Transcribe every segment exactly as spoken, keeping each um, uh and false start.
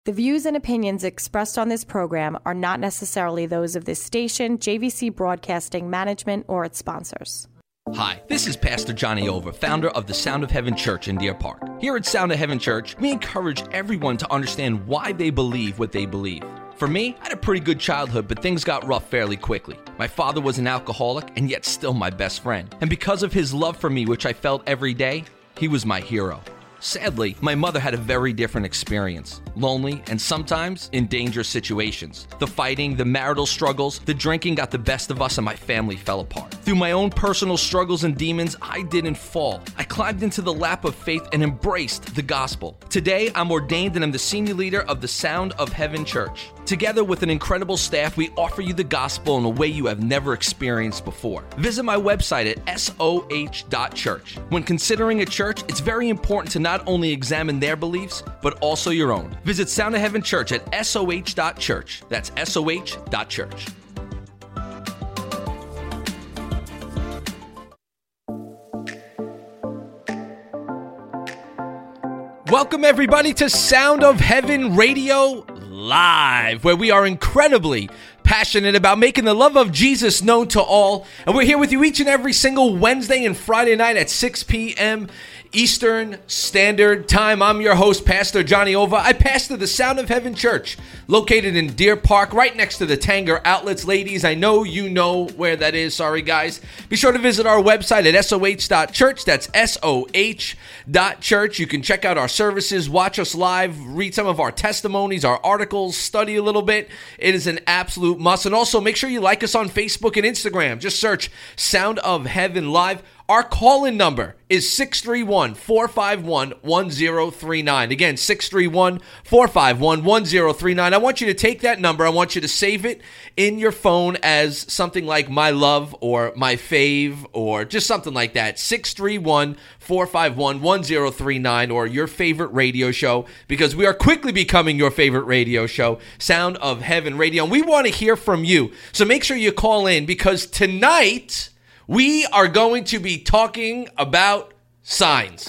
The views and opinions expressed on this program are not necessarily those of this station, J V C Broadcasting Management, or its sponsors. Hi, this is Pastor Johnny Over, founder of the Sound of Heaven Church in Deer Park. Here at Sound of Heaven Church, we encourage everyone to understand why they believe what they believe. For me, I had a pretty good childhood, but things got rough fairly quickly. My father was an alcoholic, and yet still my best friend. And because of his love for me, which I felt every day, he was my hero. Sadly, my mother had a very different experience. Lonely and sometimes in dangerous situations. The fighting, the marital struggles, the drinking got the best of us and my family fell apart. Through my own personal struggles and demons, I didn't fall. I climbed into the lap of faith and embraced the gospel. Today, I'm ordained and I'm the senior leader of the Sound of Heaven Church. Together with an incredible staff, we offer you the gospel in a way you have never experienced before. Visit my website at S O H dot church. When considering a church, it's very important to not only examine their beliefs, but also your own. Visit Sound of Heaven Church at S O H dot church. That's S O H dot church. Welcome everybody to Sound of Heaven Radio Live, where we are incredibly passionate about making the love of Jesus known to all. And we're here with you each and every single Wednesday and Friday night at six p.m. Eastern Standard Time. I'm your host, Pastor Johnny Over. I pastor the Sound of Heaven Church, located in Deer Park, right next to the Tanger Outlets. Ladies, I know you know where that is. Sorry, guys. Be sure to visit our website at S O H dot church. That's S O H dot church. You can check out our services, watch us live, read some of our testimonies, our articles, study a little bit. It is an absolute must. And also, make sure you like us on Facebook and Instagram. Just search Sound of Heaven Live. Our call-in number is six three one, four five one, one zero three nine. Again, six three one, four five one, one zero three nine. I want you to take that number. I want you to save it in your phone as something like My Love or My Fave or just something like that. six three one, four five one, one zero three nine or your favorite radio show, because we are quickly becoming your favorite radio show, Sound of Heaven Radio. And we want to hear from you. So make sure you call in, because tonight we are going to be talking about signs.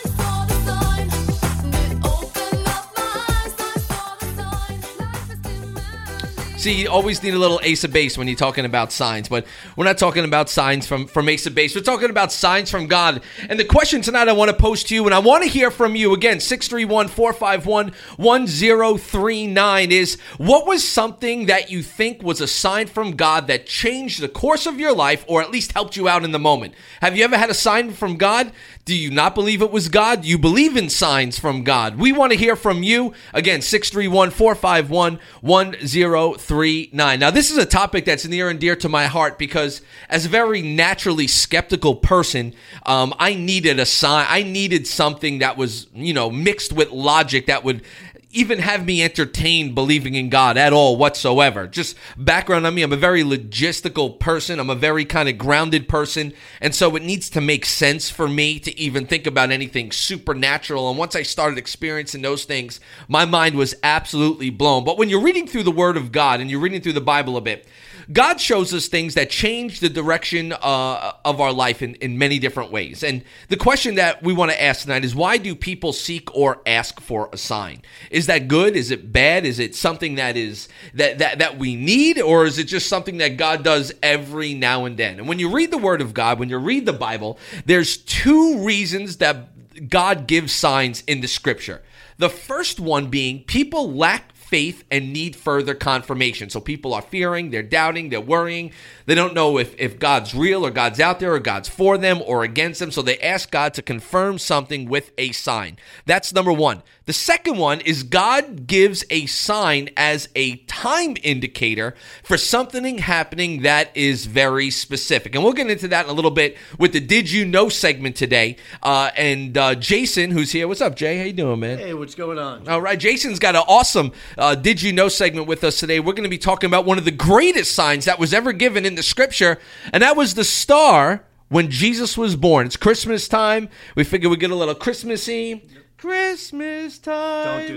See, you always need a little Ace of Base when you're talking about signs, but we're not talking about signs from, from Ace of Base. We're talking about signs from God. And the question tonight I want to pose to you, and I want to hear from you, again, six three one, four five one, one zero three nine, is what was something that you think was a sign from God that changed the course of your life, or at least helped you out in the moment? Have you ever had a sign from God? Do you not believe it was God? Do you believe in signs from God? We want to hear from you. Again, six three one, four five one, one zero three nine. Now, this is a topic that's near and dear to my heart, because as a very naturally skeptical person, um, I needed a sign. I needed something that was, you know, mixed with logic that would even have me entertain believing in God at all whatsoever. Just background on me, I'm a very logistical person. I'm a very kind of grounded person. And so it needs to make sense for me to even think about anything supernatural. And once I started experiencing those things, my mind was absolutely blown. But when you're reading through the Word of God and you're reading through the Bible a bit, God shows us things that change the direction uh, of our life in, in many different ways. And the question that we want to ask tonight is, why do people seek or ask for a sign? Is that good? Is it bad? Is it something that is that, that, that we need? Or is it just something that God does every now and then? And when you read the Word of God, when you read the Bible, there's two reasons that God gives signs in the Scripture. The first one being people lack faith and need further confirmation. So people are fearing, they're doubting, they're worrying. They don't know if, if God's real or God's out there or God's for them or against them. So they ask God to confirm something with a sign. That's number one. The second one is God gives a sign as a time indicator for something happening that is very specific. And we'll get into that in a little bit with the Did You Know segment today. Uh, and uh, Jason, who's here. What's up, Jay? How you doing, man? Hey, what's going on? All right, Jason's got an awesome uh, Did You Know segment with us today. We're going to be talking about one of the greatest signs that was ever given in the Scripture, and that was the star when Jesus was born. It's Christmas time. We figure we get a little Christmassy. Christmas time. Don't do that. Is...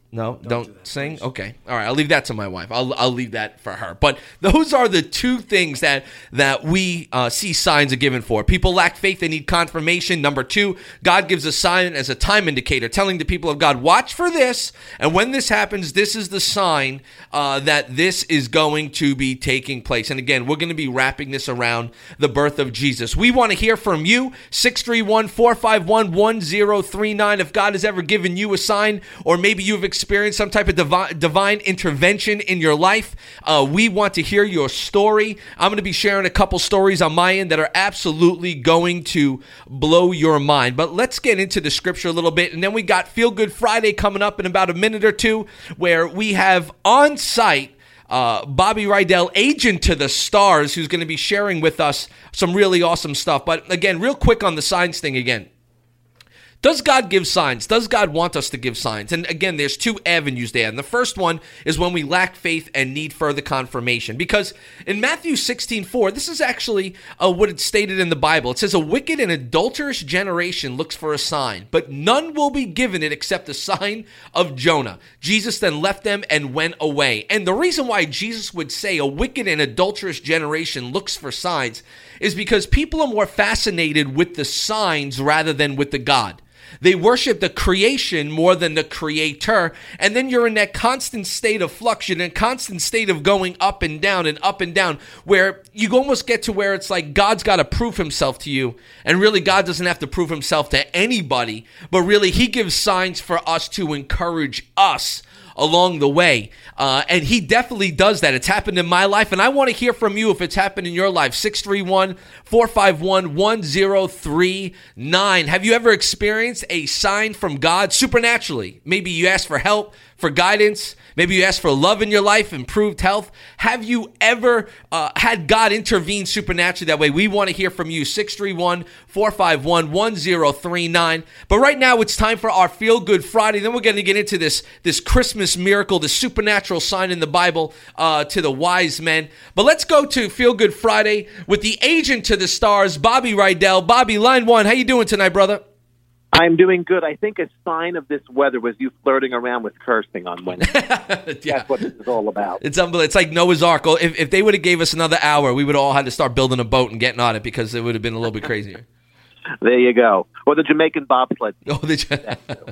No, Don't don't, do that, sing? please. Okay. All right, I'll leave that to my wife. I'll I'll leave that for her. But those are the two things that that we uh, see signs are given for. People lack faith, they need confirmation. Number two, God gives a sign as a time indicator, telling the people of God, watch for this, and when this happens, this is the sign uh, that this is going to be taking place. And again, we're going to be wrapping this around the birth of Jesus. We want to hear from you, six three one, four five one, one zero three nine, if God has ever given you a sign, or maybe you've experienced some type of divine, divine intervention in your life. Uh, we want to hear your story. I'm going to be sharing a couple stories on my end that are absolutely going to blow your mind. But let's get into the scripture a little bit. And then we got Feel Good Friday coming up in about a minute or two, where we have on site Uh, Bobby Rydell, agent to the stars, who's going to be sharing with us some really awesome stuff. But again, real quick on the signs thing again. Does God give signs? Does God want us to give signs? And again, there's two avenues there. And the first one is when we lack faith and need further confirmation. Because in Matthew sixteen four, this is actually uh, what it's stated in the Bible. It says, a wicked and adulterous generation looks for a sign, but none will be given it except the sign of Jonah. Jesus then left them and went away. And the reason why Jesus would say a wicked and adulterous generation looks for signs is because people are more fascinated with the signs rather than with the God. They worship the creation more than the creator. And then you're in that constant state of flux, you're in a constant state of going up and down and up and down, where you almost get to where it's like God's got to prove himself to you. And really, God doesn't have to prove himself to anybody, but really he gives signs for us to encourage us along the way. Uh, and he definitely does that. It's happened in my life, and I want to hear from you if it's happened in your life. six three one, four five one, one zero three nine. Have you ever experienced a sign from God supernaturally? Maybe you asked for help, for guidance. Maybe you asked for love in your life, improved health. Have you ever uh, had God intervene supernaturally that way? We want to hear from you. six three one, four five one, one zero three nine. But right now, it's time for our Feel Good Friday. Then we're going to get into this, this Christmas miracle, the supernatural sign in the Bible uh, to the wise men. But let's go to Feel Good Friday with the agent to the stars, Bobby Rydell. Bobby, line one. How you doing tonight, brother? I'm doing good. I think a sign of this weather was you flirting around with cursing on Wednesday. Yeah. That's what this is all about. It's unbelievable. It's like Noah's Ark. If, if they would have gave us another hour, we would have all had to start building a boat and getting on it because it would have been a little bit crazier. There you go. Or the Jamaican bobsled. Oh, the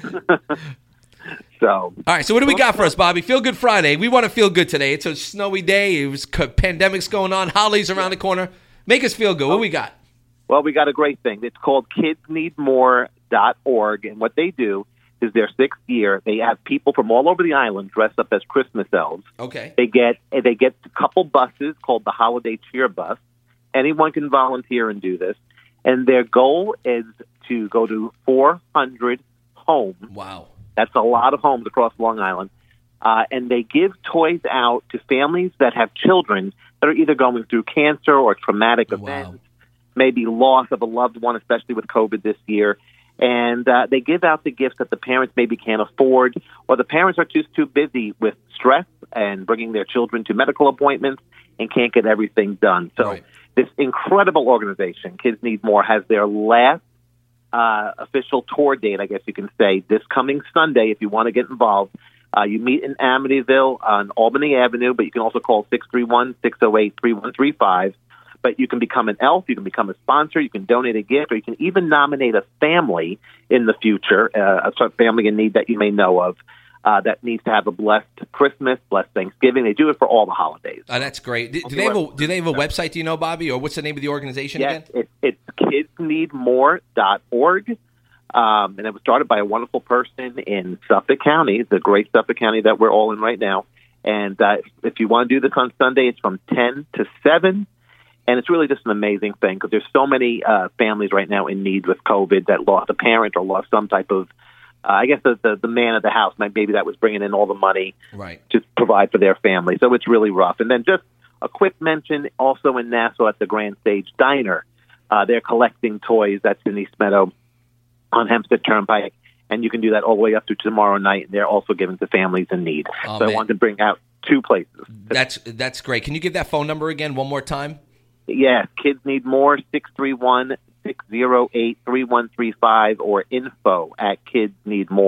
So, all right, so what do we got for us, Bobby? Feel Good Friday. We want to feel good today. It's a snowy day. It was pandemic's going on. Holidays around the corner. Make us feel good. What we got? well, we got a great thing. It's called kids need more dot org, and what they do is their sixth year. They have people from all over the island dressed up as Christmas elves. Okay. They get they get a couple buses called the Holiday Cheer Bus. Anyone can volunteer and do this. And their goal is to go to four hundred homes. Wow. That's a lot of homes across Long Island. Uh, and they give toys out to families that have children that are either going through cancer or traumatic events, Wow. maybe loss of a loved one, especially with COVID this year. And uh, they give out the gifts that the parents maybe can't afford, or the parents are just too busy with stress and bringing their children to medical appointments and can't get everything done. So Right. this incredible organization, Kids Need More, has their last uh, official tour date, I guess you can say, this coming Sunday if you want to get involved. Uh, you meet in Amityville on Albany Avenue, but you can also call six three one, six oh eight, three one three five. But you can become an elf, you can become a sponsor, you can donate a gift, or you can even nominate a family in the future, uh, a family in need that you may know of, uh, that needs to have a blessed Christmas, blessed Thanksgiving. They do it for all the holidays. Oh, that's great. Do, do they have a Do they have a website? Do you know, Bobby, or what's the name of the organization Yes, again? it, it's kids need more dot org. Um, and it was started by a wonderful person in Suffolk County, the great Suffolk County that we're all in right now. And uh, if you want to do this on Sunday, it's from ten to seven. And it's really just an amazing thing because there's so many uh, families right now in need with COVID that lost a parent or lost some type of, uh, I guess the, the, the man of the house, maybe that was bringing in all the money Right. to provide for their family. So it's really rough. And then just a quick mention also in Nassau at the Grand Stage Diner. Uh, they're collecting toys. That's in East Meadow on Hempstead Turnpike. And you can do that all the way up to tomorrow night. And they're also given to families in need. Oh, so man. I wanted to bring out two places. That's that's great. Can you give that phone number again one more time? Yeah, Kids Need More, six three one, six oh eight, three one three five, or info at kids need more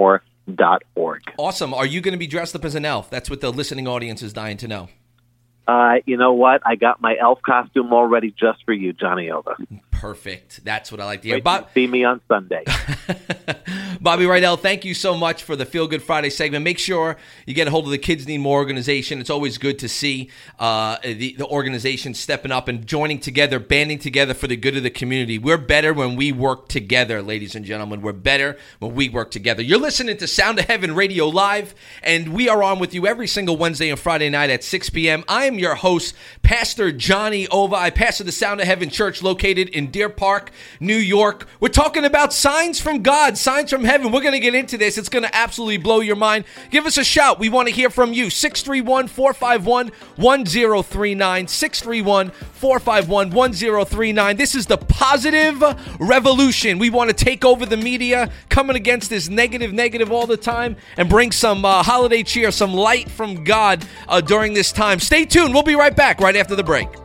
dot org. Awesome. Are you going to be dressed up as an elf? That's what the listening audience is dying to know. Uh, you know what? I got my elf costume all ready just for you, Johnny Ova. Perfect. That's what I like to hear. Wait Bob- see me on Sunday. Bobby Rydell, thank you so much for the Feel Good Friday segment. Make sure you get a hold of the Kids Need More organization. It's always good to see uh, the, the organization stepping up and joining together, banding together for the good of the community. We're better when we work together, ladies and gentlemen. We're better when we work together. You're listening to Sound of Heaven Radio Live, and we are on with you every single Wednesday and Friday night at six p.m. I am your host, Pastor Johnny Ova. I pastor the Sound of Heaven Church located in Deer Park, New York. We're talking about signs from God, signs from heaven. We're going to get into this. It's going to absolutely blow your mind. Give us a shout. We want to hear from you. six three one, four five one, one zero three nine. six three one, four five one, one zero three nine. This is the positive revolution. We want to take over the media, coming against this negative, negative all the time, and bring some uh, holiday cheer, some light from God uh, during this time. Stay tuned. We'll be right back right after the break.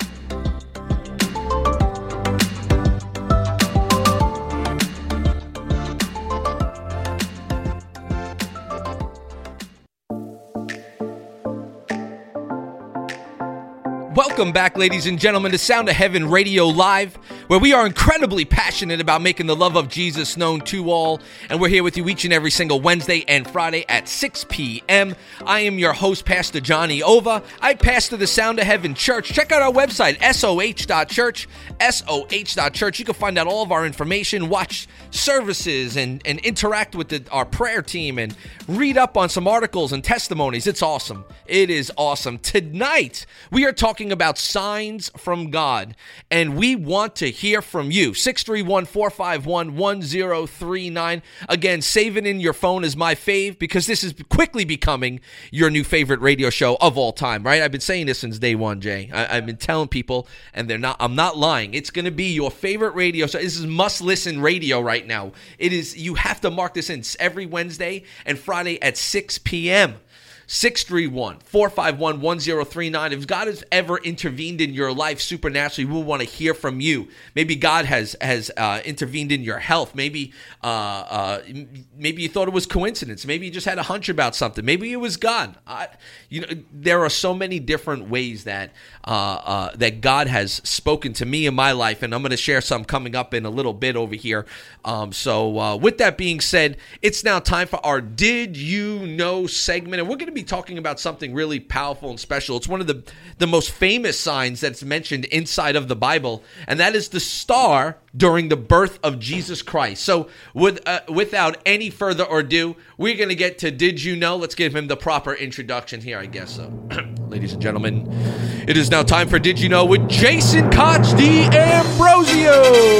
Welcome back, ladies and gentlemen, to Sound of Heaven Radio Live, where we are incredibly passionate about making the love of Jesus known to all. And we're here with you each and every single Wednesday and Friday at six p.m. I am your host, Pastor Johnny Ova. I pastor the Sound of Heaven Church. Check out our website, S O H dot church, S O H dot church. You can find out all of our information, watch services, and, and interact with the, our prayer team, and read up on some articles and testimonies. It's awesome. It is awesome. Tonight, we are talking about signs from God, and we want to hear from you. six three one, four five one, one zero three nine. Again, save it in your phone as my fave, because this is quickly becoming your new favorite radio show of all time, right? I've been saying this since day one, Jay. I, I've been telling people, and they're not. I'm not lying. It's going to be your favorite radio show. This is must-listen radio right now. It is. You have to mark this in. It's every Wednesday and Friday at six p.m. six three one, four five one, one zero three nine. If God has ever intervened in your life supernaturally, we want to hear from you. Maybe God has has uh, intervened in your health. Maybe uh, uh, maybe you thought it was coincidence. Maybe you just had a hunch about something. Maybe it was God. I, you know, there are so many different ways that uh, uh, that God has spoken to me in my life, and I'm going to share some coming up in a little bit over here. Um, so uh, with that being said, it's now time for our Did You Know segment, and we're going to be talking about something really powerful and special. It's one of the, the most famous signs that's mentioned inside of the Bible, and that is the star during the birth of Jesus Christ. So with, uh, without any further ado, we're going to get to Did You Know? Let's give him the proper introduction here, I guess so. Ladies and gentlemen, it is now time for Did You Know with Jason Koch D'Ambrosio.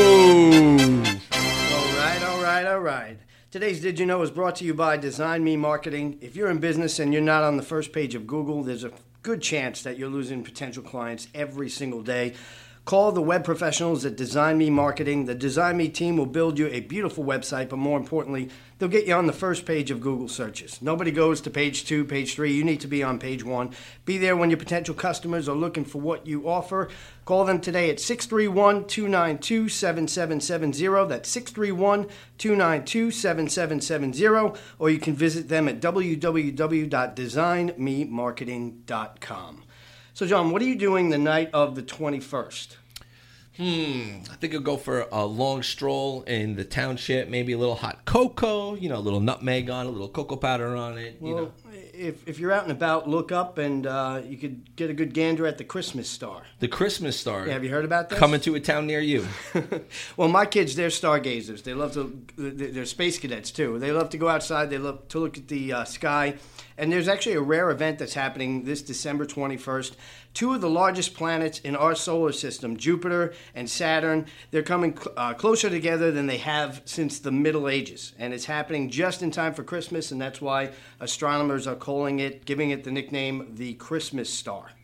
All right, all right, all right. Today's Did You Know is brought to you by Design Me Marketing. If you're in business and you're not on the first page of Google, there's a good chance that you're losing potential clients every single day. Call the web professionals at Design Me Marketing. The Design Me team will build you a beautiful website, but more importantly, they'll get you on the first page of Google searches. Nobody goes to page two, page three. You need to be on page one. Be there when your potential customers are looking for what you offer. Call them today at six three one, two nine two, seven seven seven zero. That's six three one, two nine two, seven seven seven zero. Or you can visit them at w w w dot design me marketing dot com. So, John, what are you doing the night of the twenty-first? Hmm, I think I'll go for a long stroll in the township, maybe a little hot cocoa, you know, a little nutmeg on it, a little cocoa powder on it, you well, know. If, if you're out and about, look up and uh, you could get a good gander at the Christmas Star. The Christmas Star? Yeah, have you heard about this? Coming to a town near you. Well, my kids, they're stargazers. They love to, they're space cadets too. They love to go outside. They love to look at the uh, sky. And there's actually a rare event that's happening this December twenty-first. Two of the largest planets in our solar system, Jupiter and Saturn, they're coming uh, closer together than they have since the Middle Ages. And it's happening just in time for Christmas, and that's why astronomers are calling it, giving it the nickname the Christmas Star.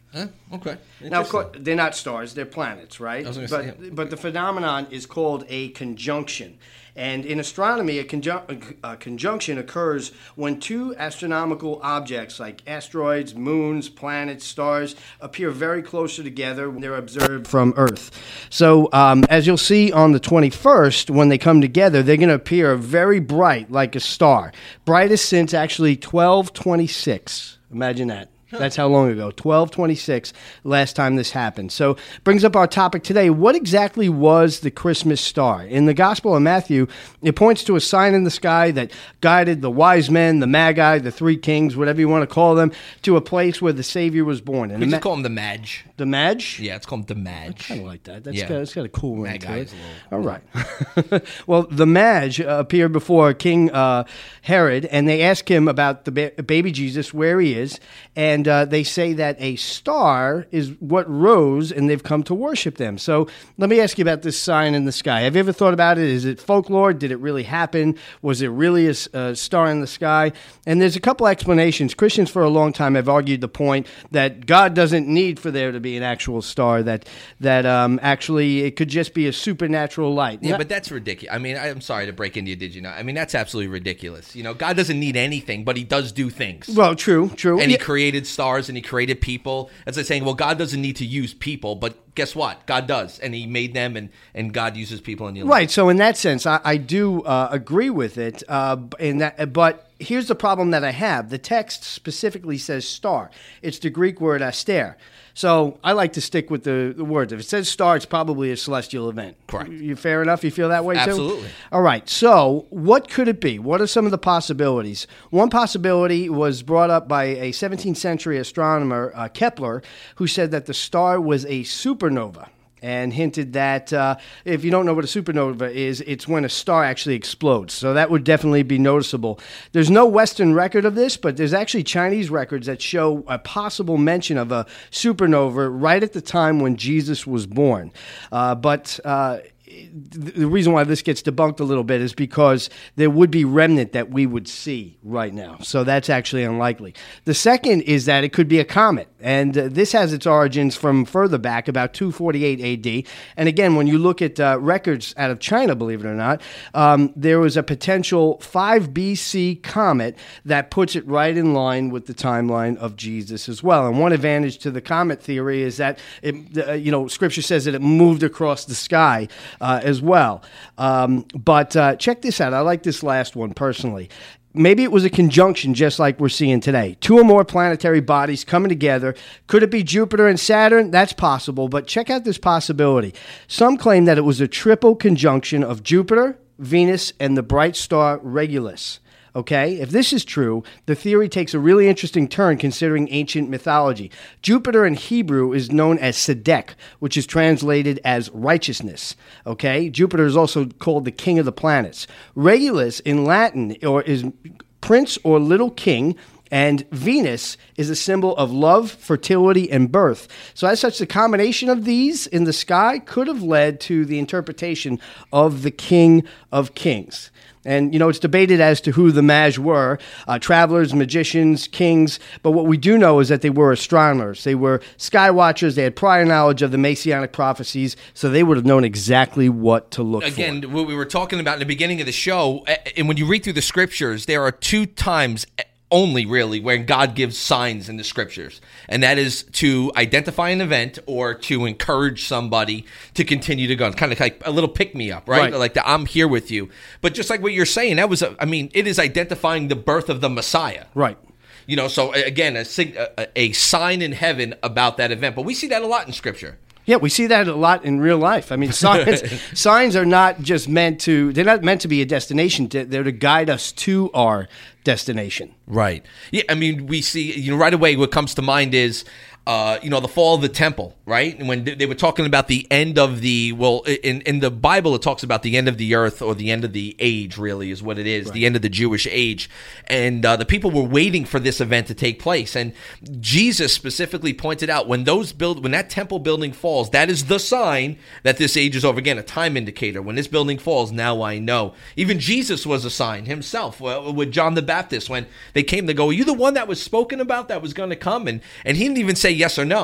Huh? Okay. Now, of course, they're not stars; they're planets, right? I was gonna but say, yeah. but the phenomenon is called a conjunction. And in astronomy, a, conjun- a conjunction occurs when two astronomical objects like asteroids, moons, planets, stars appear very closer together when they're observed from Earth. So um, as you'll see on the twenty-first, when they come together, they're going to appear very bright like a star. Brightest since actually twelve twenty-six. Imagine that. That's how long ago, twelve twenty-six, last time this happened. So brings up our topic today. What exactly was the Christmas star? In the Gospel of Matthew, it points to a sign in the sky that guided the wise men, the magi, the three kings, whatever you want to call them, to a place where the Savior was born. And We the just ma- call them the Magi. the Magi? Yeah, it's called the Magi. Kind of like that. That's Yeah. got, it's got a cool ring to Magi it. is a little- All right. Well, the Magi uh, appeared before King uh, Herod, and they ask him about the ba- baby Jesus, where he is, and uh, they say that a star is what rose, and they've come to worship them. So let me ask you about this sign in the sky. Have you ever thought about it? Is it folklore? Did it really happen? Was it really a, s- a star in the sky? And there's a couple explanations. Christians for a long time have argued the point that God doesn't need for there to be an actual star, that that um, actually it could just be a supernatural light. Yeah, Not- but that's ridiculous. I mean, I- I'm sorry to break into you, did you know? I mean, that's absolutely ridiculous. You know, God doesn't need anything, but he does do things. well, true, true. And he Yeah. created stars and he created people. As I'm saying, well, God doesn't need to use people, but guess what? God does. And he made them, and, and God uses people in your life. Right. So in that sense, I, I do uh, agree with it. Uh, in that, but here's the problem that I have. The text specifically says star. It's the Greek word aster. So I like to stick with the, the words. If it says star, it's probably a celestial event. Correct. You fair enough? You feel that way too? Absolutely. All right. So what could it be? What are some of the possibilities? One possibility was brought up by a seventeenth century astronomer, uh, Kepler, who said that the star was a supernova, and hinted that uh, if you don't know what a supernova is, it's when a star actually explodes. So that would definitely be noticeable. There's no Western record of this, but there's actually Chinese records that show a possible mention of a supernova right at the time when Jesus was born. Uh, but... Uh, the reason why this gets debunked a little bit is because there would be remnant that we would see right now. So that's actually unlikely. The second is that it could be a comet. And uh, this has its origins from further back, about two forty-eight A D. And again, when you look at uh, records out of China, believe it or not, um, there was a potential five B C comet that puts it right in line with the timeline of Jesus as well. And one advantage to the comet theory is that, it, uh, you know, Scripture says that it moved across the sky uh, as well. Um, but uh, check this out. I like this last one personally. Maybe it was a conjunction just like we're seeing today. Two or more planetary bodies coming together. Could it be Jupiter and Saturn? That's possible, but check out this possibility. Some claim that it was a triple conjunction of Jupiter, Venus, and the bright star Regulus. Okay, if this is true, the theory takes a really interesting turn considering ancient mythology. Jupiter in Hebrew is known as Sedek, which is translated as righteousness. Okay, Jupiter is also called the king of the planets. Regulus in Latin or is prince or little king, and Venus is a symbol of love, fertility, and birth. So as such, the combination of these in the sky could have led to the interpretation of the King of Kings. And, you know, it's debated as to who the Magi were, uh, travelers, magicians, kings. But what we do know is that they were astronomers. They were sky watchers. They had prior knowledge of the Messianic prophecies, so they would have known exactly what to look Again, for. what we were talking about in the beginning of the show, and when you read through the scriptures, there are two times only really where God gives signs in the scriptures, and that is to identify an event or to encourage somebody to continue to go. It's kind of like a little pick-me-up, right? Right. Like the I'm here with you. But just like what you're saying, that was, a, I mean, it is identifying the birth of the Messiah. Right. You know, so again, a, sig- a, a sign in heaven about that event. But we see that a lot in scripture. Yeah, we see that a lot in real life. I mean, signs signs are not just meant to, they're not meant to be a destination. They're to guide us to our destination. Right. Yeah, I mean, we see, you know, right away what comes to mind is, uh, you know, the fall of the temple, right? And when they were talking about the end of the, well, in, in the Bible, it talks about the end of the earth or the end of the age, really, is what it is, right. The end of the Jewish age. And uh, the people were waiting for this event to take place. And Jesus specifically pointed out when those build, when that temple building falls, that is the sign that this age is over. Again, a time indicator. When this building falls, now I know. Even Jesus was a sign himself uh, with John the Baptist when they came to go, are you the one that was spoken about that was going to come? And, and he didn't even say yes or no.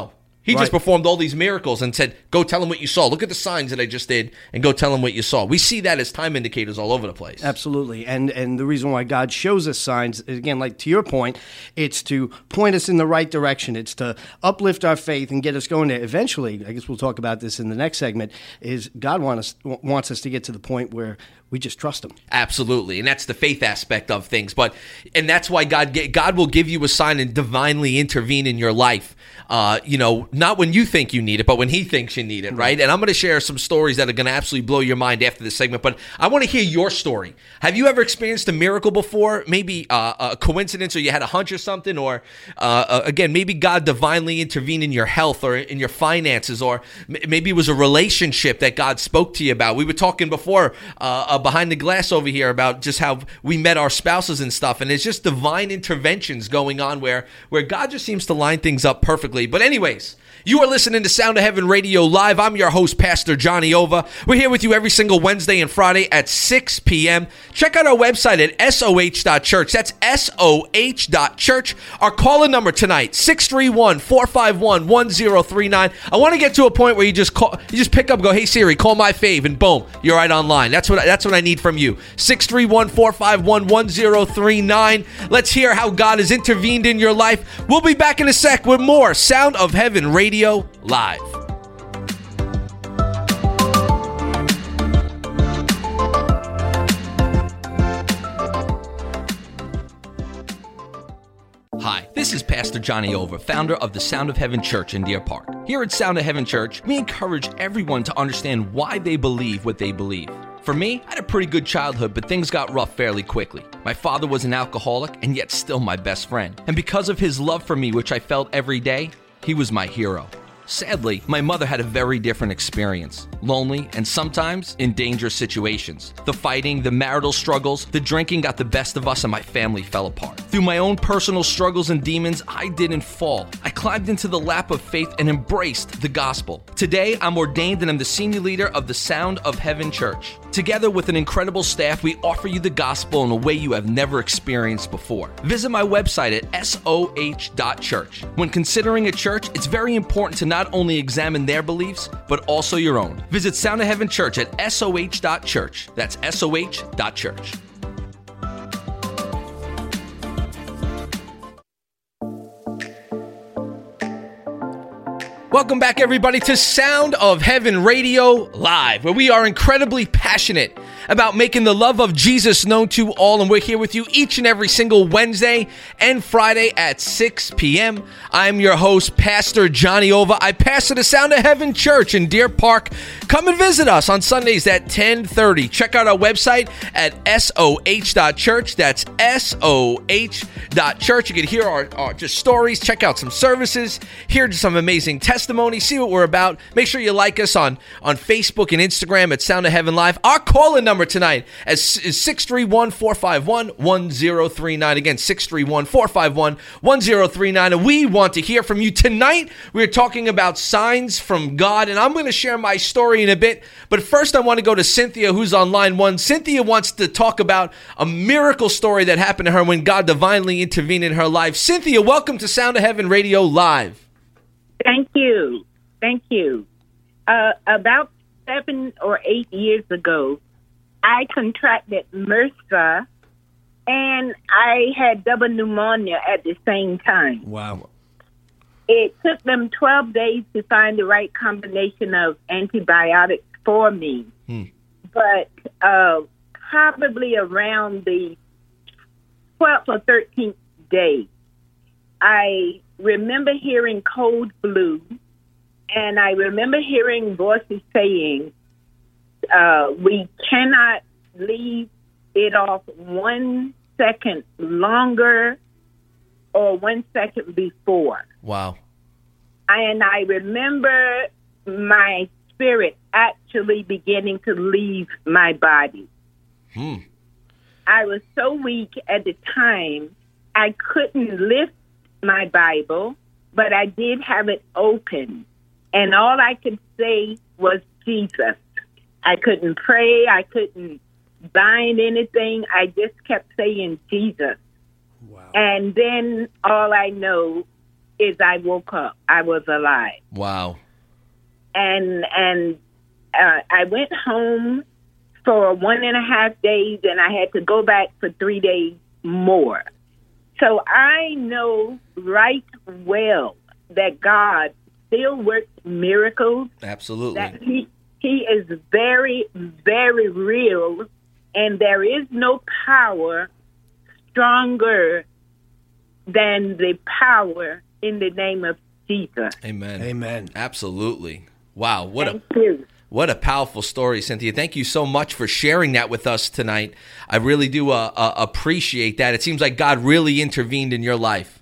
He Right. just performed all these miracles and said, go tell them what you saw. Look at the signs that I just did and go tell them what you saw. We see that as time indicators all over the place. Absolutely. And and the reason why God shows us signs, again, like to your point, it's to point us in the right direction. It's to uplift our faith and get us going there. Eventually, I guess we'll talk about this in the next segment, is God want us, wants us to get to the point where we just trust him. Absolutely. And that's the faith aspect of things. But and that's why God God will give you a sign and divinely intervene in your life. Uh, you know, not when you think you need it, but when he thinks you need it, right? And I'm going to share some stories that are going to absolutely blow your mind after this segment, but I want to hear your story. Have you ever experienced a miracle before? Maybe uh, a coincidence, or you had a hunch or something, or uh, uh, again, maybe God divinely intervened in your health or in your finances, or m- maybe it was a relationship that God spoke to you about. We were talking before uh, uh, behind the glass over here about just how we met our spouses and stuff, and it's just divine interventions going on where, where God just seems to line things up perfectly. But anyways, you are listening to Sound of Heaven Radio Live. I'm your host, Pastor Johnny Ova. We're here with you every single Wednesday and Friday at six p.m. Check out our website at S O H dot church. That's S O H dot church. Our call-in number tonight, six three one, four five one, one zero three nine. I want to get to a point where you just call, you just pick up and go, hey Siri, call my fave, and boom, you're right online. That's what that's what I need from you. six three one, four five one, one zero three nine. Let's hear how God has intervened in your life. We'll be back in a sec with more Sound of Heaven Radio Live. Hi, this is Pastor Johnny Over, founder of the Sound of Heaven Church in Deer Park. Here at Sound of Heaven Church, we encourage everyone to understand why they believe what they believe. For me, I had a pretty good childhood, but things got rough fairly quickly. My father was an alcoholic, and yet still my best friend. And because of his love for me, which I felt every day, he was my hero. Sadly, my mother had a very different experience. Lonely and sometimes in dangerous situations. The fighting, the marital struggles, the drinking got the best of us and my family fell apart. Through my own personal struggles and demons, I didn't fall. I climbed into the lap of faith and embraced the gospel. Today, I'm ordained and I'm the senior leader of the Sound of Heaven Church. Together with an incredible staff, we offer you the gospel in a way you have never experienced before. Visit my website at S O H dot church. When considering a church, it's very important to not only examine their beliefs, but also your own. Visit Sound of Heaven Church at S O H dot church. That's S O H dot church. Welcome back, everybody, to Sound of Heaven Radio Live, where we are incredibly passionate about making the love of Jesus known to all, and we're here with you each and every single Wednesday and Friday at six p.m. I'm your host, Pastor Johnny Ova. I pastor the Sound of Heaven Church in Deer Park. Come and visit us on Sundays at ten thirty. Check out our website at S O H dot church. That's S O H dot church. You can hear our, our just stories, check out some services, hear some amazing testimony, see what we're about. Make sure you like us on, on Facebook and Instagram at Sound of Heaven Live. Our call-in number tonight is, is six three one, four five one, one zero three nine. Again, six three one, four five one, one zero three nine. And we want to hear from you. Tonight, we're talking about signs from God, and I'm going to share my story in a bit. But first, I want to go to Cynthia, who's on line one. Cynthia wants to talk about a miracle story that happened to her when God divinely intervened in her life. Cynthia, welcome to Sound of Heaven Radio Live. Thank you. Thank you. Uh, about seven or eight years ago, I contracted MRSA, and I had double pneumonia at the same time. Wow. It took them twelve days to find the right combination of antibiotics for me. Hmm. But uh, probably around the twelfth or thirteenth day, I remember hearing cold flu, and I remember hearing voices saying, uh, we cannot leave it off one second longer or one second before. Wow. And I remember my spirit actually beginning to leave my body. Hmm. I was so weak at the time, I couldn't lift my Bible, but I did have it open. And all I could say was Jesus. I couldn't pray. I couldn't bind anything. I just kept saying Jesus. Wow. And then all I know, as I woke up, I was alive. Wow. And and uh, I went home for one and a half days, and I had to go back for three days more. So I know right well that God still works miracles. Absolutely. That he, he is very, very real, and there is no power stronger than the power in the name of Jesus. Amen. Amen. Absolutely. Wow. What Thank a you. What a powerful story, Cynthia. Thank you so much for sharing that with us tonight. I really do uh, uh, appreciate that. It seems like God really intervened in your life.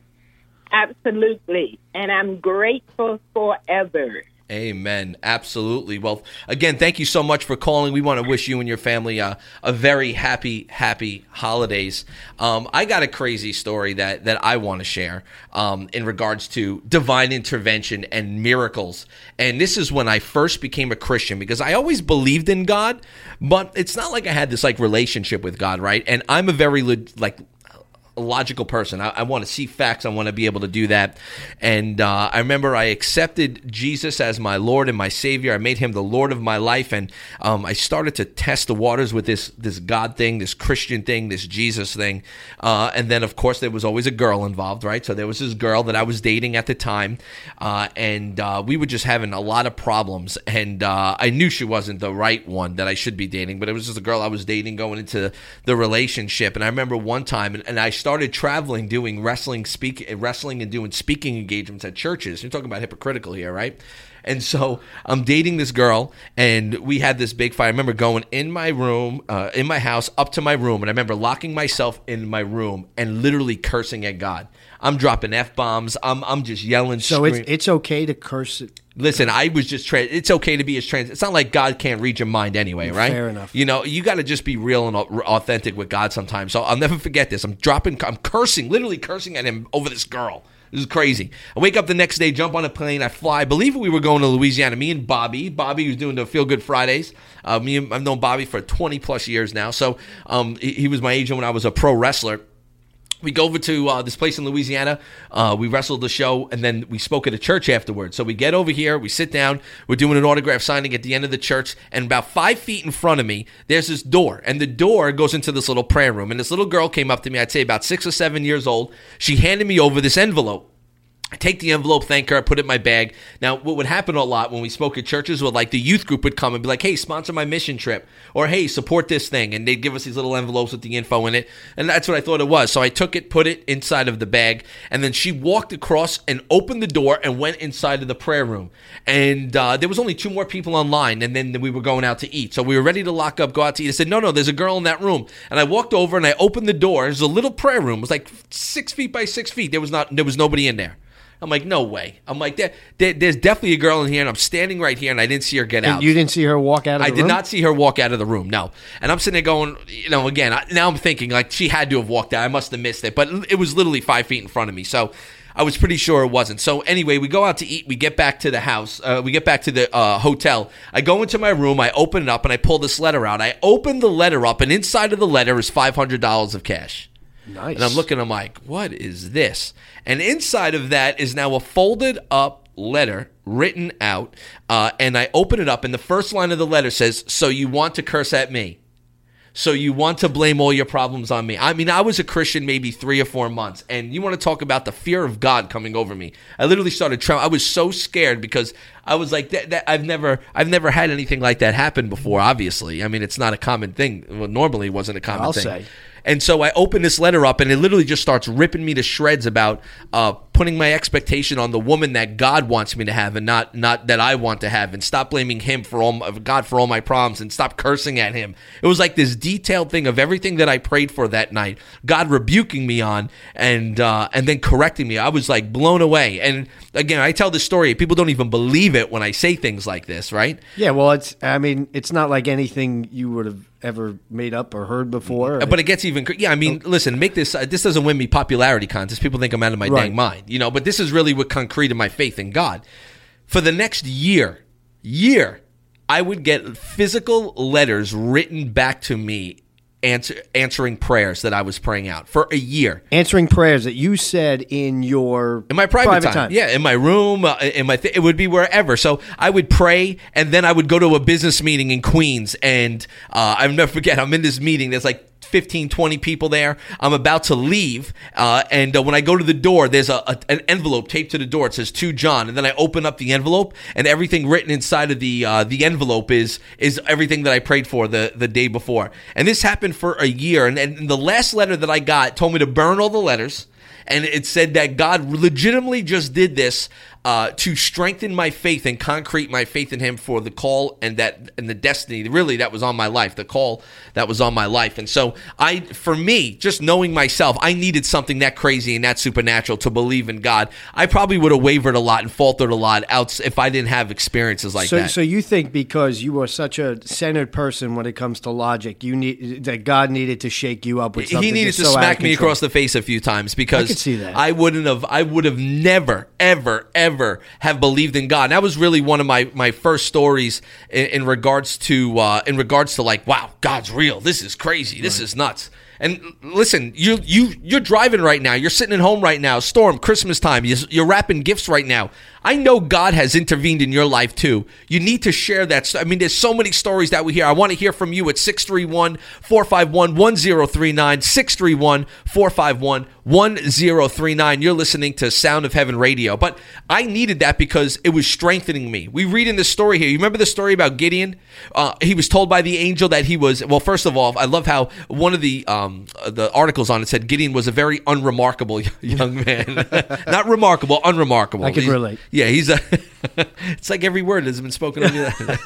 Absolutely. And I'm grateful forever. Amen. Absolutely. Well, again, thank you so much for calling. We want to wish you and your family uh, a very happy, happy holidays. Um, I got a crazy story that, that I want to share um, in regards to divine intervention and miracles. And this is when I first became a Christian, because I always believed in God, but it's not like I had this like relationship with God, right? And I'm a very like a logical person. I, I want to see facts. I want to be able to do that. And uh, I remember I accepted Jesus as my Lord and my Savior. I made him the Lord of my life. And um, I started to test the waters with this this God thing, this Christian thing, this Jesus thing. Uh, and then, of course, there was always a girl involved, right? So there was this girl that I was dating at the time. Uh, and uh, we were just having a lot of problems. And uh, I knew she wasn't the right one that I should be dating. But it was just a girl I was dating going into the relationship. And I remember one time, and, and I started traveling, doing wrestling, speak, wrestling, and doing speaking engagements at churches. You're talking about hypocritical here, right? And so I'm dating this girl, and we had this big fight. I remember going in my room, uh, in my house, up to my room, and I remember locking myself in my room and literally cursing at God. I'm dropping F-bombs. I'm I'm just yelling. So scream- it's it's okay to curse it. Listen, I was just trans. It's okay to be as trans. It's not like God can't read your mind anyway, right? Fair enough. You know, you got to just be real and authentic with God sometimes. So I'll never forget this. I'm dropping, I'm cursing, literally cursing at him over this girl. This is crazy. I wake up the next day, jump on a plane, I fly. I believe we were going to Louisiana. Me and Bobby. Bobby was doing the Feel Good Fridays. Uh, me, and, I've known Bobby for twenty plus years now. So um, he, he was my agent when I was a pro wrestler. We go over to uh, this place in Louisiana. Uh, we wrestled the show, and then we spoke at a church afterwards. So we get over here, we sit down, we're doing an autograph signing at the end of the church, and about five feet in front of me, there's this door, and the door goes into this little prayer room. And this little girl came up to me, I'd say about six or seven years old. She handed me over this envelope. I take the envelope, thank her, I put it in my bag. Now, what would happen a lot when we spoke at churches was like the youth group would come and be like, hey, sponsor my mission trip, or hey, support this thing. And they'd give us these little envelopes with the info in it. And that's what I thought it was. So I took it, put it inside of the bag, and then she walked across and opened the door and went inside of the prayer room. And uh, there was only two more people online, and then we were going out to eat. So we were ready to lock up, go out to eat. I said, no, no, there's a girl in that room. And I walked over and I opened the door. There's a little prayer room. It was like six feet by six feet. There was not, there was nobody in there. I'm like, no way. I'm like, there, there, there's definitely a girl in here, and I'm standing right here, and I didn't see her get And out. you didn't see her walk out of the I room? did not see her walk out of the room, no. And I'm sitting there going, you know, again, I, now I'm thinking, like, she had to have walked out. I must have missed it. But it was literally five feet in front of me, so I was pretty sure it wasn't. So anyway, we go out to eat. We get back to the house. Uh, we get back to the uh, hotel. I go into my room. I open it up, and I pull this letter out. I open the letter up, and inside of the letter is five hundred dollars of cash. Nice. And I'm looking, I'm like, what is this? And inside of that is now a folded up letter written out. Uh, and I open it up, and the first line of the letter says, so you want to curse at me. So you want to blame all your problems on me. I mean, I was a Christian maybe three or four months, and you want to talk about the fear of God coming over me. I literally started trembling. I was so scared because I was like, that, that, I've never I've never had anything like that happen before, obviously. I mean, it's not a common thing. Well, normally it wasn't a common I'll thing. say. And so I open this letter up, and it literally just starts ripping me to shreds about uh, putting my expectation on the woman that God wants me to have, and not not that I want to have, and stop blaming him for all my, God for all my problems, and stop cursing at him. It was like this detailed thing of everything that I prayed for that night, God rebuking me on, and uh, and then correcting me. I was like blown away. And again, I tell this story, people don't even believe it when I say things like this, right? Yeah, well, it's. I mean, it's not like anything you would have ever made up or heard before. But it gets even, yeah, I mean, listen, make this, uh, this doesn't win me popularity contests. People think I'm out of my Right. dang mind, you know, but this is really what concreted my faith in God. For the next year, year, I would get physical letters written back to me answer, answering prayers that I was praying out for a year. Answering prayers that you said in your in my private, private time. time. Yeah, in my room, uh, in my th- it would be wherever. So I would pray, and then I would go to a business meeting in Queens, and uh, I'll never forget, I'm in this meeting, there's like fifteen, twenty people there. I'm about to leave, uh, and uh, when I go to the door, there's a, a an envelope taped to the door. It says "To John," and then I open up the envelope, and everything written inside of the uh, the envelope is is everything that I prayed for the, the day before. And this happened for a year, and, and the last letter that I got told me to burn all the letters, and it said that God legitimately just did this Uh, to strengthen my faith and concrete my faith in Him for the call and that and the destiny really that was on my life, the call that was on my life. And so I, for me, just knowing myself, I needed something that crazy and that supernatural to believe in God. I probably would have wavered a lot and faltered a lot out if I didn't have experiences like so, that. So you think because you are such a centered person when it comes to logic, you need that God needed to shake you up with something. He needed to so smack me control. across the face a few times because I could see that. I wouldn't have. I would have never, ever, ever. Ever have believed in God. And that was really one of my, my first stories in, in regards to uh, in regards to like, wow, God's real. This is crazy. This right. is nuts. And listen, you you you're driving right now. You're sitting at home right now. Storm, Christmas time. You're, you're wrapping gifts right now. I know God has intervened in your life too. You need to share that. I mean, there's so many stories that we hear. I want to hear from you at six three one, four five one, one zero three nine, six three one, four five one, one zero three nine. You're listening to Sound of Heaven Radio. But I needed that because it was strengthening me. We read in the story here. You remember the story about Gideon? Uh, he was told by the angel that he was, well, first of all, I love how one of the um, the articles on it said Gideon was a very unremarkable young man. Not remarkable, unremarkable. I can He's, relate. Yeah, he's a. It's like every word has been spoken of you.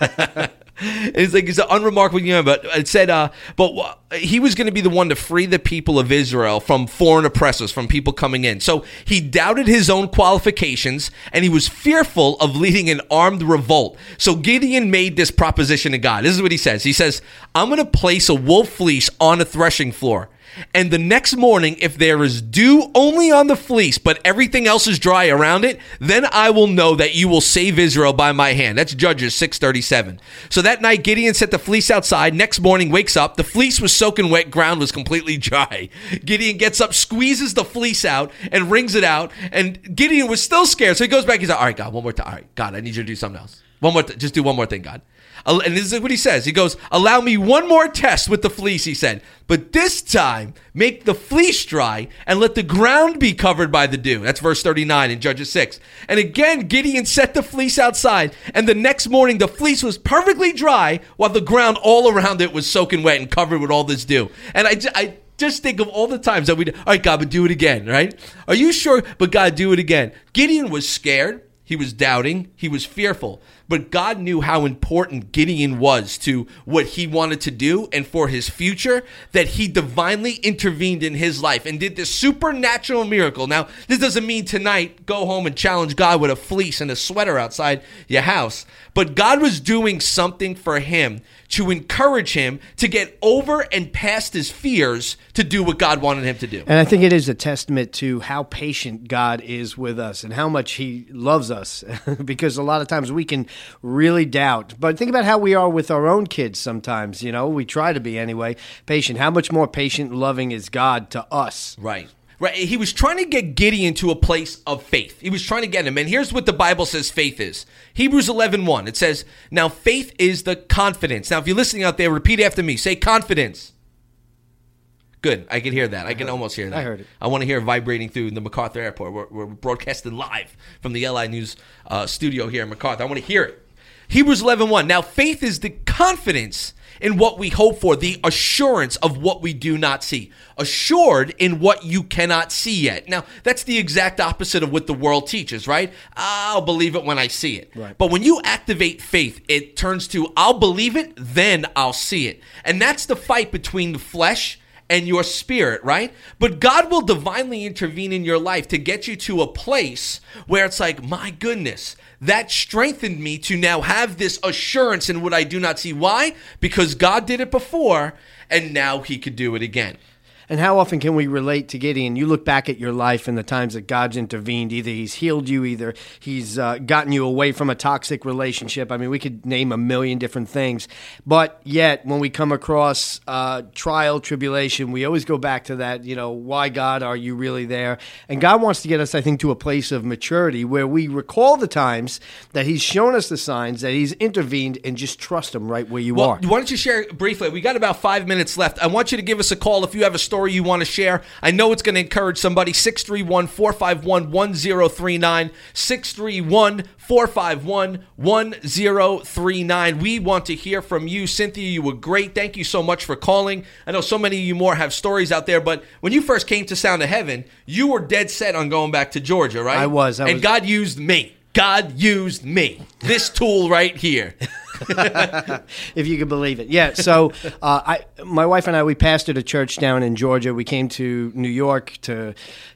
It's like he's an unremarkable young man, but it said, uh, but he was going to be the one to free the people of Israel from foreign oppressors, from people coming in. So he doubted his own qualifications, and he was fearful of leading an armed revolt. So Gideon made this proposition to God. This is what he says. He says, "I'm going to place a wool fleece on a threshing floor. And the next morning, if there is dew only on the fleece, but everything else is dry around it, then I will know that you will save Israel by my hand." That's Judges six thirty-seven. So that night, Gideon set the fleece outside. Next morning, wakes up. The fleece was soaking wet. Ground was completely dry. Gideon gets up, squeezes the fleece out, and wrings it out. And Gideon was still scared. So he goes back. He's like, "All right, God, one more time. All right, God, I need you to do something else. One more. Th- just do one more thing, God." And this is what he says. He goes, "Allow me one more test with the fleece," he said. "But this time, make the fleece dry and let the ground be covered by the dew." That's verse thirty-nine in Judges six. And again, Gideon set the fleece outside. And the next morning, the fleece was perfectly dry while the ground all around it was soaking wet and covered with all this dew. And I, I just think of all the times that we, all right, God, but do it again, right? Are you sure? But God, do it again. Gideon was scared. He was doubting. He was fearful. But God knew how important Gideon was to what he wanted to do and for his future, that he divinely intervened in his life and did this supernatural miracle. Now, this doesn't mean tonight go home and challenge God with a fleece and a sweater outside your house. But God was doing something for him to encourage him to get over and past his fears to do what God wanted him to do. And I think it is a testament to how patient God is with us and how much he loves us, because a lot of times we can really doubt. But think about how we are with our own kids sometimes. You know, we try to be anyway, patient. How much more patient and loving is God to us? Right. Right. He was trying to get Gideon to a place of faith. He was trying to get him. And here's what the Bible says faith is. Hebrews eleven one. It says, "Now faith is the confidence." Now, if you're listening out there, repeat after me. Say confidence. Good. I can hear that. I can almost hear that. I heard it. I want to hear it vibrating through the MacArthur Airport. We're, we're broadcasting live from the L I News uh, studio here in MacArthur. I want to hear it. Hebrews eleven one. Now faith is the confidence in what we hope for, the assurance of what we do not see. Assured in what you cannot see yet. Now, that's the exact opposite of what the world teaches, right? I'll believe it when I see it. Right. But when you activate faith, it turns to, I'll believe it, then I'll see it. And that's the fight between the flesh and your spirit, right? But God will divinely intervene in your life to get you to a place where it's like, my goodness, that strengthened me to now have this assurance in what I do not see. Why? Because God did it before, and now he could do it again. And how often can we relate to Gideon? You look back at your life and the times that God's intervened. Either he's healed you, either he's uh, gotten you away from a toxic relationship. I mean, we could name a million different things. But yet, when we come across uh, trial, tribulation, we always go back to that, you know, why, God, are you really there? And God wants to get us, I think, to a place of maturity where we recall the times that he's shown us the signs, that he's intervened, and just trust him right where you well, are. Why don't you share briefly? We got about five minutes left. I want you to give us a call if you have a story you want to share. I know it's going to encourage somebody. six three one, four five one, one zero three nine. six three one, four five one, one zero three nine. We want to hear from you. Cynthia, you were great. Thank you so much for calling. I know so many of you more have stories out there, but when you first came to Sound of Heaven, you were dead set on going back to Georgia, right? I was. I and was. God used me. God used me. This tool right here. If you could believe it. Yeah, so uh, I, my wife and I, we pastored a church down in Georgia. We came to New York to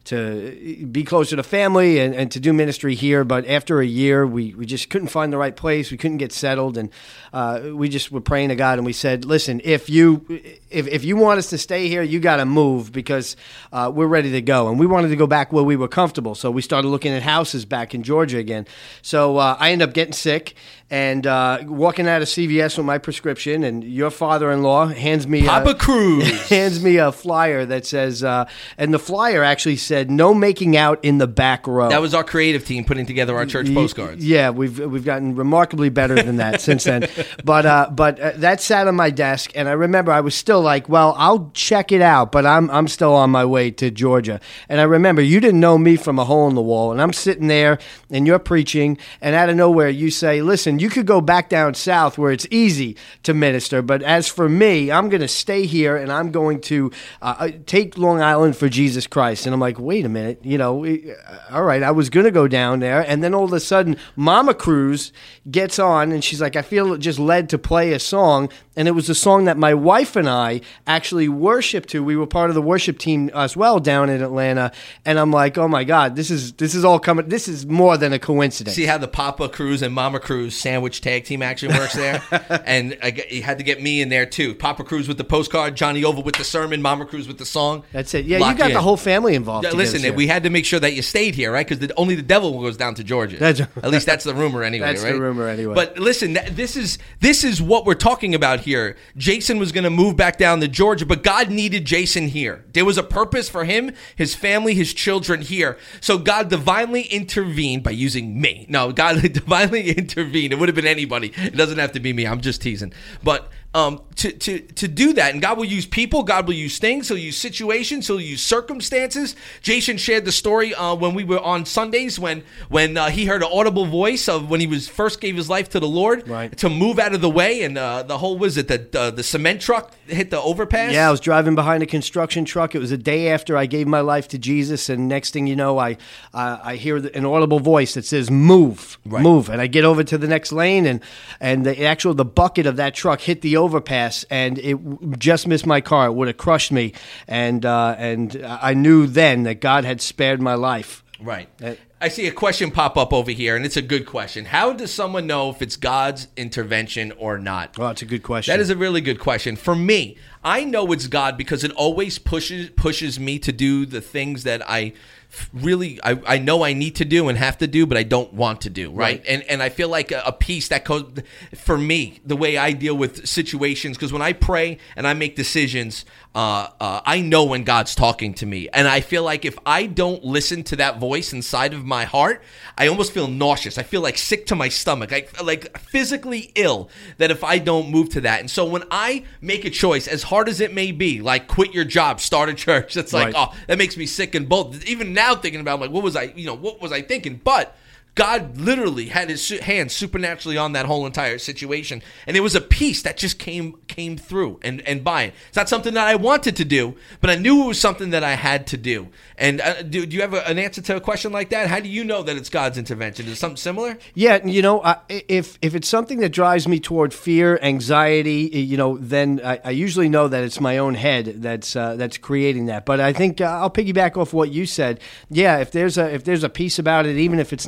to be closer to family and, and to do ministry here. But after a year, we, we just couldn't find the right place. We couldn't get settled. And uh, we just were praying to God, and we said, listen, if you if, if you want us to stay here, you got to move because uh, we're ready to go. And we wanted to go back where we were comfortable. So we started looking at houses back in Georgia again. So uh, I ended up getting sick and uh, walking out of C V S with my prescription, and your father-in-law hands me Papa a, Cruz hands me a flyer that says, uh, and the flyer actually said, "No making out in the back row." That was our creative team putting together our church postcards. Yeah, we've we've gotten remarkably better than that since then. But uh, but uh, that sat on my desk, and I remember I was still like, "Well, I'll check it out," but I'm I'm still on my way to Georgia. And I remember you didn't know me from a hole in the wall, and I'm sitting there, and you're preaching, and out of nowhere you say, "Listen, you could go back down south where it's easy to minister, but as for me, I'm going to stay here, and I'm going to uh, take Long Island for Jesus Christ." And I'm like, wait a minute, you know, all right, I was going to go down there, and then all of a sudden, Mama Cruz gets on, and she's like, I feel just led to play a song, and it was a song that my wife and I actually worshiped to. We were part of the worship team as well down in Atlanta, and I'm like, oh my God, this is this is all coming, this is more than a coincidence. See how the Papa Cruz and Mama Cruz sandwich tag team action works there? And I, you had to get me in there too. Papa Cruz with the postcard, Johnny Oval with the sermon, Mama Cruz with the song. That's it. Yeah, Lock you got in. the whole family involved. Yeah, listen, here. we had to make sure that you stayed here, right? Because only the devil goes down to Georgia. That's- At least that's the rumor anyway, That's right? the rumor anyway. But listen, th- this is this is what we're talking about here. Jason was going to move back down to Georgia, but God needed Jason here. There was a purpose for him, his family, his children here. So God divinely intervened by using me. No, God divinely intervened. It would have been anybody. It doesn't have to be me. I'm just teasing. But um, to, to, to do that, and God will use people, God will use things, He'll use situations, He'll use circumstances. Jason shared the story uh, when we were on Sundays when when uh, he heard an audible voice of when he was first gave his life to the Lord, right, to move out of the way, and uh, the whole was it the uh, the cement truck hit the overpass. Yeah, I was driving behind a construction truck. It was a day after I gave my life to Jesus, and next thing you know, I uh, I hear an audible voice that says, "Move, right. move," and I get over to the next lane, and and the actual the bucket of that truck hit the overpass, and it just missed my car. It would have crushed me, and uh, and I knew then that God had spared my life. Right. Uh, I see a question pop up over here, and it's a good question. How does someone know if it's God's intervention or not? Well, it's a good question. That is a really good question. For me, I know it's God because it always pushes pushes me to do the things that I really I, I know I need to do and have to do, but I don't want to do, right? right. And and I feel like a, a piece that goes for me, the way I deal with situations, because when I pray and I make decisions, uh, uh, I know when God's talking to me. And I feel like if I don't listen to that voice inside of my heart, I almost feel nauseous. I feel like sick to my stomach, I like physically ill, that if I don't move to that. And so when I make a choice, as hard as it may be, like quit your job, start a church, that's like, right. oh, that makes me sick in both. Even now thinking about, like, what was I, you know, what was I thinking? But God literally had his hand supernaturally on that whole entire situation. And it was a peace that just came came through and, and by it. It's not something that I wanted to do, but I knew it was something that I had to do. And uh, do, do you have a, an answer to a question like that? How do you know that it's God's intervention? Is it something similar? Yeah, you know, uh, if if it's something that drives me toward fear, anxiety, you know, then I, I usually know that it's my own head that's uh, that's creating that. But I think uh, I'll piggyback off what you said. Yeah, if there's a if there's a piece about it, even if it's not not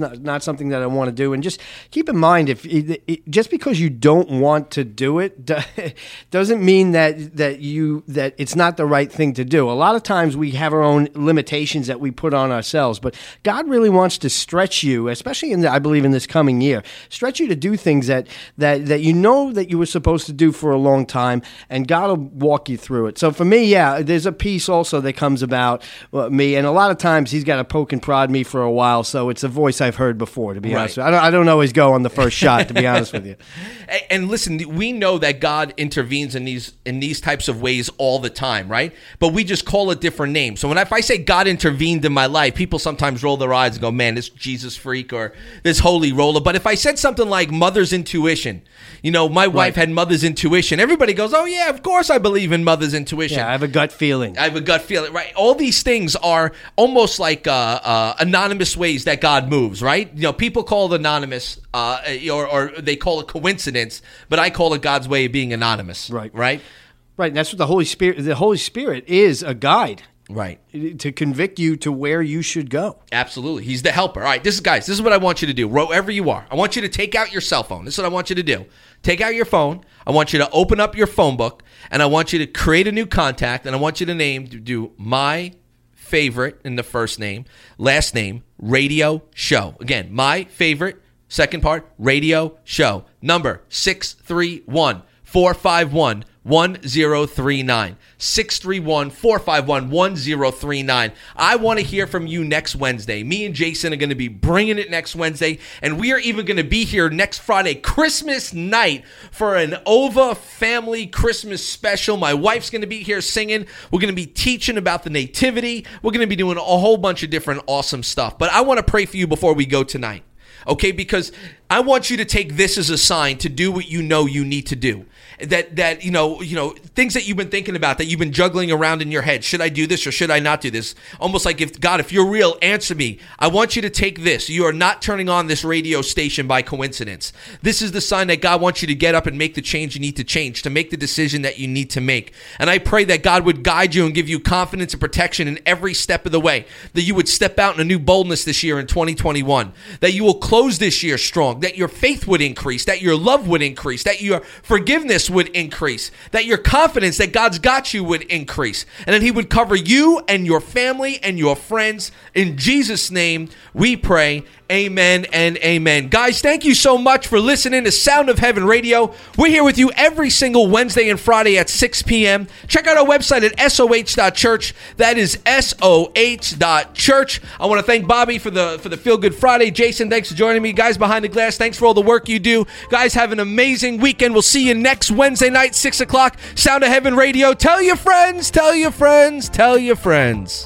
not something that I want to do. And just keep in mind, if it, it, just because you don't want to do it doesn't mean that that you that it's not the right thing to do. A lot of times we have our own limitations that we put on ourselves, but God really wants to stretch you, especially in the, I believe in this coming year, stretch you to do things that that that you know that you were supposed to do for a long time, and God will walk you through it. So for me, yeah, there's a piece also that comes about uh, me, and a lot of times He's got to poke and prod me for a while, so it's a voice I've heard before, to be right. honest with you. I don't, I don't always go on the first shot, to be honest with you. And listen, we know that God intervenes in these in these types of ways all the time, right? But we just call it different names. So when I, if I say God intervened in my life, people sometimes roll their eyes and go, man, this Jesus freak or this holy roller. But if I said something like mother's intuition, you know, my wife right. had mother's intuition, everybody goes, oh yeah, of course I believe in mother's intuition. Yeah, I have a gut feeling. I have a gut feeling, right? All these things are almost like uh, uh, anonymous ways that God moves, right? You know, people call it anonymous uh, or, or they call it coincidence, but I call it God's way of being anonymous, right? Right? Right, and that's what the Holy Spirit, the Holy Spirit is a guide. Right. To convict you to where you should go. Absolutely. He's the helper. All right, this is, guys, this is what I want you to do, wherever you are. I want you to take out your cell phone. This is what I want you to do. Take out your phone. I want you to open up your phone book, and I want you to create a new contact, and I want you to name, do my favorite in the first name, last name, radio show. Again, my favorite, second part, radio show. Number six three one, four five one, one zero three nine. six three one, four five one, one zero three nine. I want to hear from you next Wednesday. Me and Jason are going to be bringing it next Wednesday, and we are even going to be here next Friday, Christmas night, for an Ova family Christmas special. My wife's going to be here singing. We're going to be teaching about the nativity. We're going to be doing a whole bunch of different awesome stuff. But I want to pray for you before we go tonight, okay? Because I want you to take this as a sign to do what you know you need to do. That, that you know, you know, things that you've been thinking about, that you've been juggling around in your head. Should I do this or should I not do this? Almost like, if God, if you're real, answer me. I want you to take this. You are not turning on this radio station by coincidence. This is the sign that God wants you to get up and make the change you need to change, to make the decision that you need to make. And I pray that God would guide you and give you confidence and protection in every step of the way, that you would step out in a new boldness this year in twenty twenty-one, that you will close this year strong, that your faith would increase, that your love would increase, that your forgiveness would increase, that your confidence that God's got you would increase, and that He would cover you and your family and your friends. In Jesus' name we pray. Amen and amen. Guys, thank you so much for listening to Sound of Heaven Radio. We're here with you every single Wednesday and Friday at six p.m. Check out our website at S O H dot church. That is S O H dot church. I want to thank Bobby for the for the Feel Good Friday. Jason, thanks for joining me. Guys behind the glass, thanks for all the work you do. Guys, have an amazing weekend. We'll see you next Wednesday night, six o'clock. Sound of Heaven Radio. Tell your friends, tell your friends, tell your friends.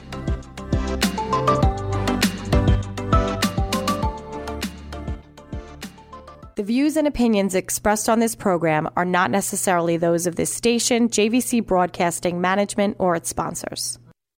The views and opinions expressed on this program are not necessarily those of this station, J V C Broadcasting Management, or its sponsors.